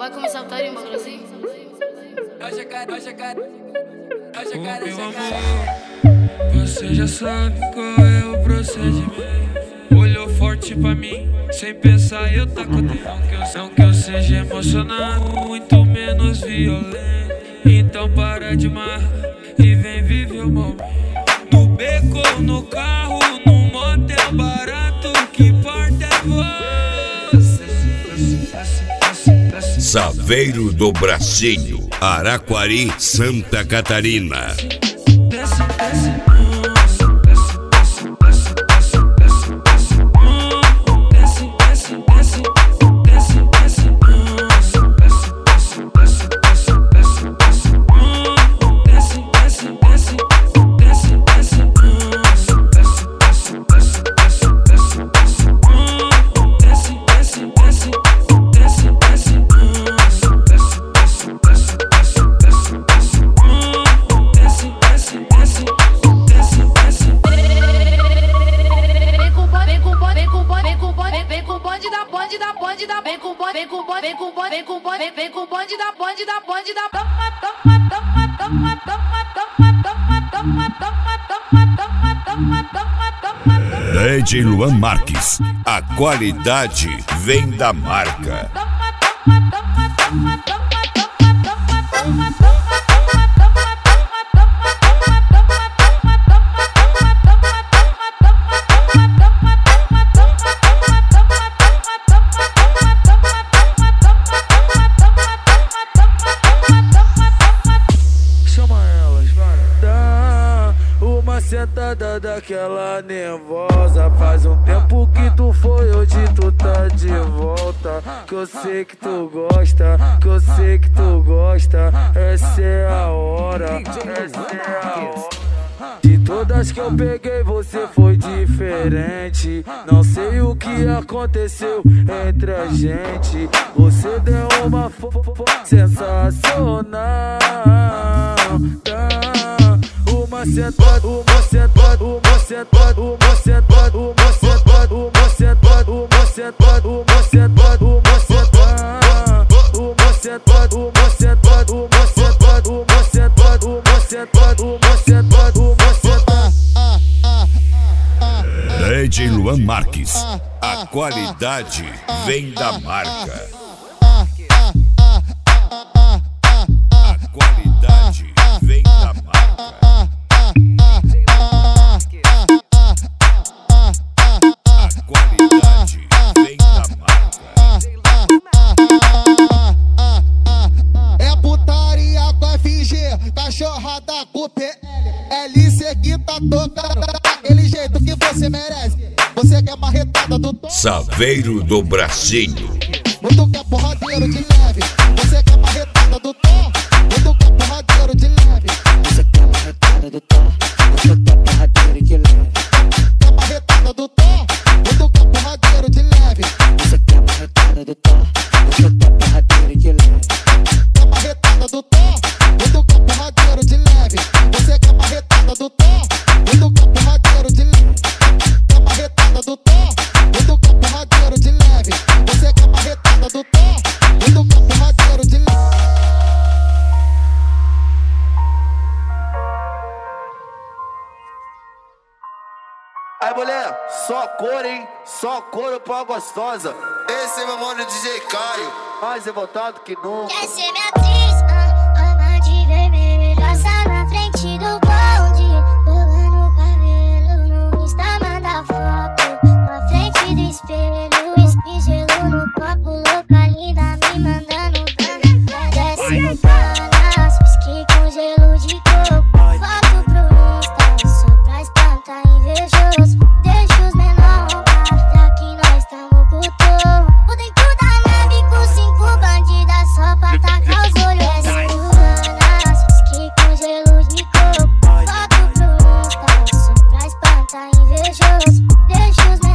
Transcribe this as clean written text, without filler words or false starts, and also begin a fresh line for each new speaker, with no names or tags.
Vai começar a putaria, um bagulho assim?
Você já sabe qual é o procedimento. Olhou forte pra mim, sem pensar eu taco dentro. Não que eu seja emocionado, muito menos violento. Então para de marra e vem viver o momento. No beco ou no carro, num motel barato, que importa é você.
Saveiro do Bracinho, Araquari, Santa Catarina.
Vem com o bonde da
DJ Luan Marques, a qualidade vem da marca.
Sentada daquela nervosa. Faz um tempo que tu foi, hoje tu tá de volta. Que eu sei que tu gosta, que eu sei que tu gosta. Essa é a hora, essa é a hora. De todas que eu peguei, você foi diferente. Não sei o que aconteceu entre a gente. Você deu uma sensacional. Uma sentada, uma sentada, uma sentada, uma sentada, uma sentada, uma sentada, uma sentada, uma sentada, uma sentada, uma sentada, uma sentada, uma sentada, uma sentada, uma sentada, uma sentada.
DJ Luan Marques, a qualidade vem da marca. A qualidade vem da marca.
Cachorrada com PL, LC que tá tocando daquele jeito que você merece. Você quer marretada do tom,
Saveiro do Bracinho.
muito quer porradeiro de leve. Você quer marretada do tom, muito quer porradeiro de leve. Você quer marretada do tom, muito quer porradeiro de leve. Quer marretada do tom, muito quer porradeiro de leve. Você quer marretada do tom, muito quer porradeiro de leve. Quer marretada do tom, muito quer porradeiro de leve. Você quer marretada do tom, muito quer porradeiro de leve. Quer marretada do tom, muito quer porradeiro de leve. Você quer marretada do tom, muito quer porradeiro de leve.
Aí mulher, só cor, hein? Só couro pra gostosa. Esse é meu mano DJ Caio, mais revoltado que nunca.
Quer ser minha atriz, ama de vermelho. Passa na frente do bonde, rolando o cabelo no Insta, manda foto. Na frente do espelho, whisky, gelo no copo. Louca linda, me mandando pra desce no panas, whisky com gelo de coco. Foto pro Insta, só pra espantar invejoso. Deixa os menor roubar, já que nós tamo com o touro. O dentro da nave com 5 bandidas só pra tacar os olhos. Desce no panas, whisky com gelo de coco. Foto pro Insta, só pra espantar invejoso. Deixa os menor